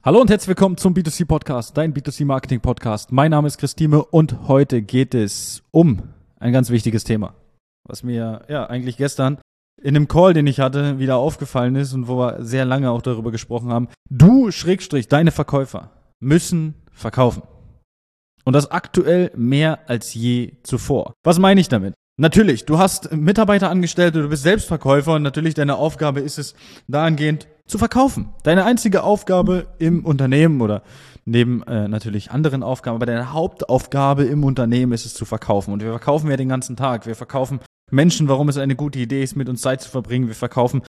Hallo und herzlich willkommen zum B2C-Podcast, dein B2C-Marketing-Podcast. Mein Name ist Christine und heute geht es um ein ganz wichtiges Thema, was mir eigentlich gestern in einem Call, den ich hatte, wieder aufgefallen ist und wo wir sehr lange auch darüber gesprochen haben. Deine Verkäufer müssen verkaufen. Und das aktuell mehr als je zuvor. Was meine ich damit? Natürlich, du hast Mitarbeiter angestellt, du bist Selbstverkäufer und natürlich deine Aufgabe ist es, dahingehend zu verkaufen. Deine einzige Aufgabe im Unternehmen oder neben natürlich anderen Aufgaben, aber deine Hauptaufgabe im Unternehmen ist es zu verkaufen. Und wir verkaufen ja den ganzen Tag. Wir verkaufen Menschen, warum es eine gute Idee ist, mit uns Zeit zu verbringen. Wir verkaufen,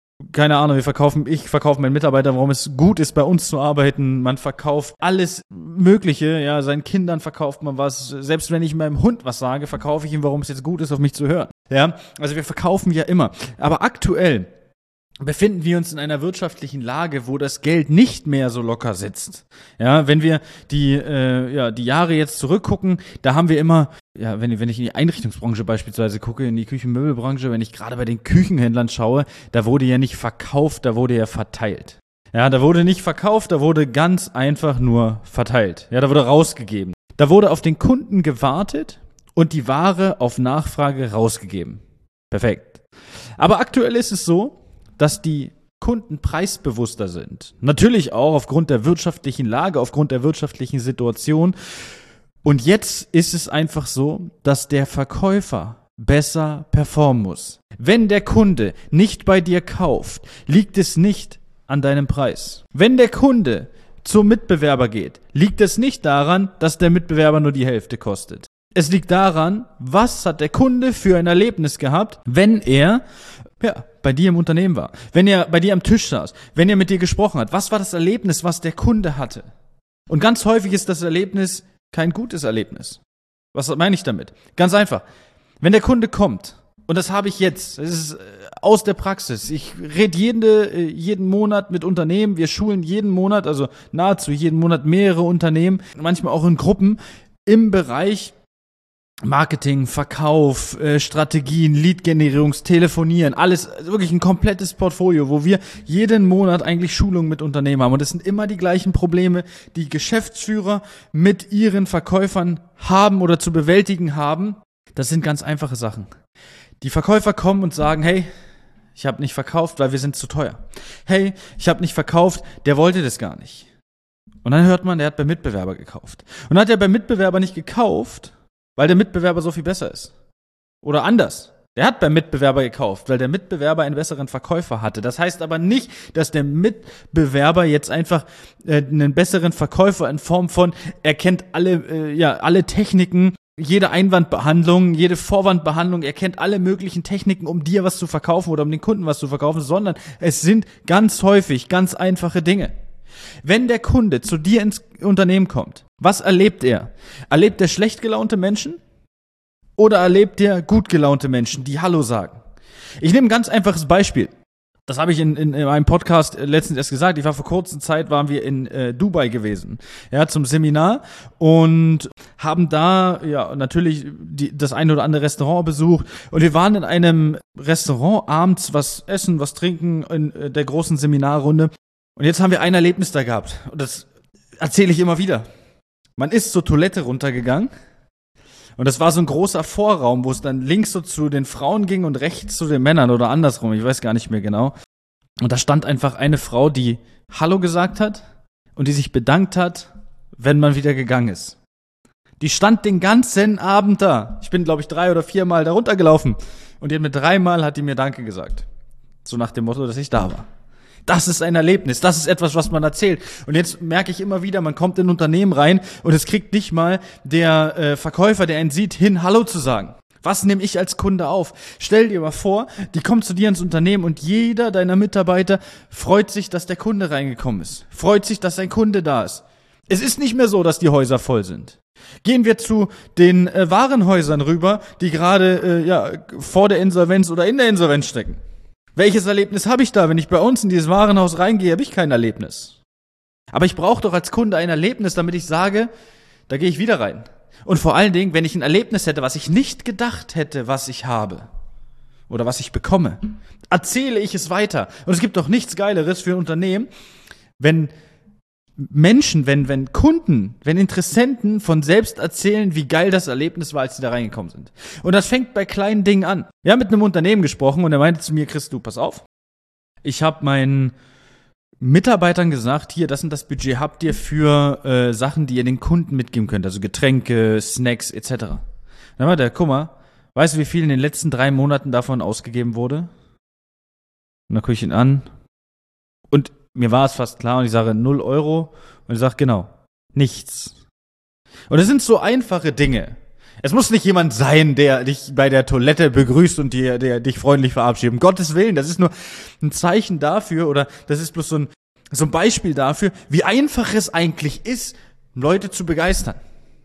ich verkaufe meinen Mitarbeitern, warum es gut ist, bei uns zu arbeiten. Man verkauft alles Mögliche, ja, seinen Kindern verkauft man was. Selbst wenn ich meinem Hund was sage, verkaufe ich ihm, warum es jetzt gut ist, auf mich zu hören. Ja, also wir verkaufen ja immer. Aber aktuell befinden wir uns in einer wirtschaftlichen Lage, wo das Geld nicht mehr so locker sitzt. Ja, wenn wir die Jahre jetzt zurückgucken, da haben wir immer, wenn ich in die Einrichtungsbranche beispielsweise gucke, in die Küchenmöbelbranche, wenn ich gerade bei den Küchenhändlern schaue, da wurde ja nicht verkauft, da wurde ja verteilt. Ja, da wurde nicht verkauft, da wurde ganz einfach nur verteilt. Ja, da wurde rausgegeben. Da wurde auf den Kunden gewartet und die Ware auf Nachfrage rausgegeben. Perfekt. Aber aktuell ist es so, dass die Kunden preisbewusster sind. Natürlich auch aufgrund der wirtschaftlichen Lage, aufgrund der wirtschaftlichen Situation. Und jetzt ist es einfach so, dass der Verkäufer besser performen muss. Wenn der Kunde nicht bei dir kauft, liegt es nicht an deinem Preis. Wenn der Kunde zum Mitbewerber geht, liegt es nicht daran, dass der Mitbewerber nur die Hälfte kostet. Es liegt daran, was hat der Kunde für ein Erlebnis gehabt, wenn er bei dir im Unternehmen war, wenn er bei dir am Tisch saß, wenn er mit dir gesprochen hat. Was war das Erlebnis, was der Kunde hatte? Und ganz häufig ist das Erlebnis kein gutes Erlebnis. Was meine ich damit? Ganz einfach. Wenn der Kunde kommt, und das habe ich jetzt, das ist aus der Praxis, ich rede jeden Monat mit Unternehmen, wir schulen jeden Monat, also nahezu jeden Monat mehrere Unternehmen, manchmal auch in Gruppen, im Bereich Marketing, Verkauf, Strategien, Lead-Generierungs, Telefonieren, alles, wirklich ein komplettes Portfolio, wo wir jeden Monat eigentlich Schulungen mit Unternehmen haben. Und es sind immer die gleichen Probleme, die Geschäftsführer mit ihren Verkäufern haben oder zu bewältigen haben. Das sind ganz einfache Sachen. Die Verkäufer kommen und sagen, hey, ich habe nicht verkauft, weil wir sind zu teuer. Hey, ich habe nicht verkauft, der wollte das gar nicht. Und dann hört man, der hat beim Mitbewerber gekauft. Und dann hat er beim Mitbewerber nicht gekauft, weil der Mitbewerber so viel besser ist. Oder anders. Der hat beim Mitbewerber gekauft, weil der Mitbewerber einen besseren Verkäufer hatte. Das heißt aber nicht, dass der Mitbewerber jetzt einfach einen besseren Verkäufer in Form von, er kennt alle Techniken, jede Einwandbehandlung, jede Vorwandbehandlung, er kennt alle möglichen Techniken, um dir was zu verkaufen oder um den Kunden was zu verkaufen, sondern es sind ganz häufig ganz einfache Dinge. Wenn der Kunde zu dir ins Unternehmen kommt, was erlebt er? Erlebt er schlecht gelaunte Menschen oder erlebt er gut gelaunte Menschen, die Hallo sagen? Ich nehme ein ganz einfaches Beispiel. Das habe ich in einem Podcast letztens erst gesagt. Ich war vor kurzer Zeit, waren wir in Dubai gewesen, zum Seminar und haben da natürlich das eine oder andere Restaurant besucht. Und wir waren in einem Restaurant abends was essen, was trinken in der großen Seminarrunde. Und jetzt haben wir ein Erlebnis da gehabt. Und das erzähle ich immer wieder. Man ist zur Toilette runtergegangen. Und das war so ein großer Vorraum, wo es dann links so zu den Frauen ging und rechts zu den Männern oder andersrum. Ich weiß gar nicht mehr genau. Und da stand einfach eine Frau, die Hallo gesagt hat und die sich bedankt hat, wenn man wieder gegangen ist. Die stand den ganzen Abend da. Ich bin, glaube ich, 3 oder 4 Mal da runtergelaufen. Und mit 3 Mal hat die mir Danke gesagt. So nach dem Motto, dass ich da war. Das ist ein Erlebnis, das ist etwas, was man erzählt. Und jetzt merke ich immer wieder, man kommt in ein Unternehmen rein und es kriegt nicht mal der Verkäufer, der einen sieht, hin, Hallo zu sagen. Was nehme ich als Kunde auf? Stell dir mal vor, die kommt zu dir ins Unternehmen und jeder deiner Mitarbeiter freut sich, dass der Kunde reingekommen ist. Freut sich, dass ein Kunde da ist. Es ist nicht mehr so, dass die Häuser voll sind. Gehen wir zu den Warenhäusern rüber, die gerade vor der Insolvenz oder in der Insolvenz stecken. Welches Erlebnis habe ich da? Wenn ich bei uns in dieses Warenhaus reingehe, habe ich kein Erlebnis. Aber ich brauche doch als Kunde ein Erlebnis, damit ich sage, da gehe ich wieder rein. Und vor allen Dingen, wenn ich ein Erlebnis hätte, was ich nicht gedacht hätte, was ich habe oder was ich bekomme, erzähle ich es weiter. Und es gibt doch nichts Geileres für ein Unternehmen, wenn Menschen, wenn Kunden, wenn Interessenten von selbst erzählen, wie geil das Erlebnis war, als sie da reingekommen sind. Und das fängt bei kleinen Dingen an. Wir haben mit einem Unternehmen gesprochen und er meinte zu mir, Chris, du, pass auf. Ich habe meinen Mitarbeitern gesagt, hier, das und das Budget habt ihr für Sachen, die ihr den Kunden mitgeben könnt, also Getränke, Snacks etc. Dann meinte er, guck mal, weißt du, wie viel in den letzten 3 Monaten davon ausgegeben wurde? Und dann gucke ich ihn an und mir war es fast klar und ich sage 0 Euro und ich sage, genau, nichts. Und es sind so einfache Dinge. Es muss nicht jemand sein, der dich bei der Toilette begrüßt und der dich freundlich verabschiedet. Um Gottes Willen, das ist nur ein Zeichen dafür oder das ist bloß so ein Beispiel dafür, wie einfach es eigentlich ist, Leute zu begeistern.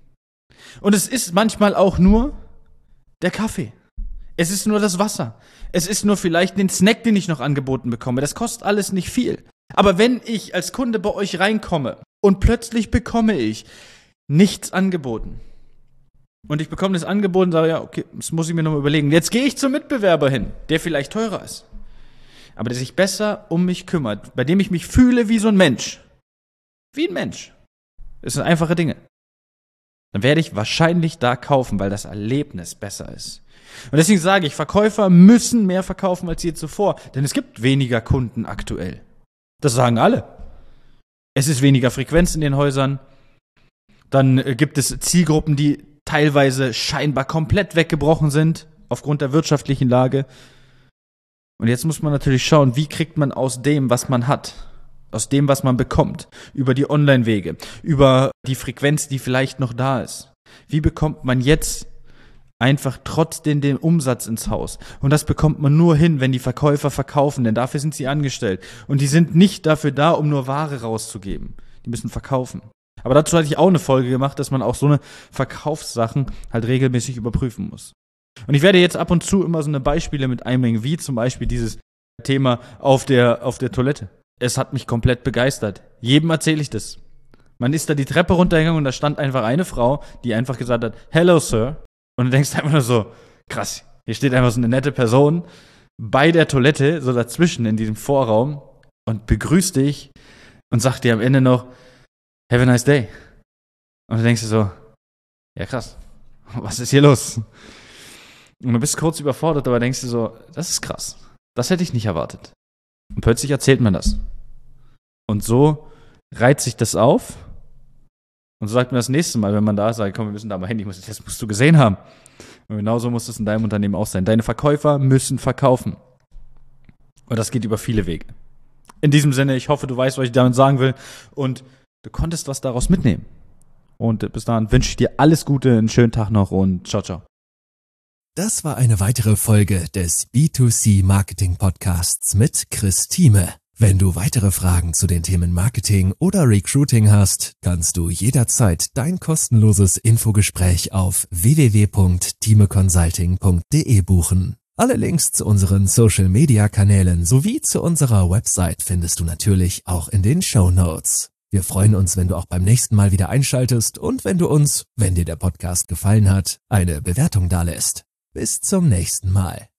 Und es ist manchmal auch nur der Kaffee. Es ist nur das Wasser. Es ist nur vielleicht den Snack, den ich noch angeboten bekomme. Das kostet alles nicht viel. Aber wenn ich als Kunde bei euch reinkomme und plötzlich bekomme ich nichts angeboten und ich bekomme das Angebot und sage, ja, okay, das muss ich mir nochmal überlegen. Jetzt gehe ich zum Mitbewerber hin, der vielleicht teurer ist, aber der sich besser um mich kümmert, bei dem ich mich fühle wie so ein Mensch. Wie ein Mensch. Das sind einfache Dinge. Dann werde ich wahrscheinlich da kaufen, weil das Erlebnis besser ist. Und deswegen sage ich, Verkäufer müssen mehr verkaufen als je zuvor, denn es gibt weniger Kunden aktuell. Das sagen alle. Es ist weniger Frequenz in den Häusern. Dann gibt es Zielgruppen, die teilweise scheinbar komplett weggebrochen sind, aufgrund der wirtschaftlichen Lage. Und jetzt muss man natürlich schauen, wie kriegt man aus dem, was man hat, aus dem, was man bekommt, über die Online-Wege, über die Frequenz, die vielleicht noch da ist. Wie bekommt man jetzt einfach trotzdem den Umsatz ins Haus? Und das bekommt man nur hin, wenn die Verkäufer verkaufen, denn dafür sind sie angestellt. Und die sind nicht dafür da, um nur Ware rauszugeben. Die müssen verkaufen. Aber dazu hatte ich auch eine Folge gemacht, dass man auch so eine Verkaufssachen halt regelmäßig überprüfen muss. Und ich werde jetzt ab und zu immer so eine Beispiele mit einbringen, wie zum Beispiel dieses Thema auf der Toilette. Es hat mich komplett begeistert. Jedem erzähle ich das. Man ist da die Treppe runtergegangen und da stand einfach eine Frau, die einfach gesagt hat, "Hello, Sir." Und du denkst einfach nur so, krass, hier steht einfach so eine nette Person bei der Toilette, so dazwischen in diesem Vorraum und begrüßt dich und sagt dir am Ende noch, "Have a nice day." Und du denkst dir so, ja krass, was ist hier los? Und du bist kurz überfordert, aber denkst dir so, das ist krass, das hätte ich nicht erwartet. Und plötzlich erzählt man das. Und so reiht sich das auf. Und so sagt man das nächste Mal, wenn man da sagt, komm, wir müssen da mal hin, das musst du gesehen haben. Und genauso muss es in deinem Unternehmen auch sein. Deine Verkäufer müssen verkaufen. Und das geht über viele Wege. In diesem Sinne, ich hoffe, du weißt, was ich damit sagen will. Und du konntest was daraus mitnehmen. Und bis dahin wünsche ich dir alles Gute, einen schönen Tag noch und ciao, ciao. Das war eine weitere Folge des B2C Marketing Podcasts mit Chris Thieme. Wenn du weitere Fragen zu den Themen Marketing oder Recruiting hast, kannst du jederzeit dein kostenloses Infogespräch auf www.thimeconsulting.de buchen. Alle Links zu unseren Social-Media-Kanälen sowie zu unserer Website findest du natürlich auch in den Shownotes. Wir freuen uns, wenn du auch beim nächsten Mal wieder einschaltest und wenn du uns, wenn dir der Podcast gefallen hat, eine Bewertung dalässt. Bis zum nächsten Mal.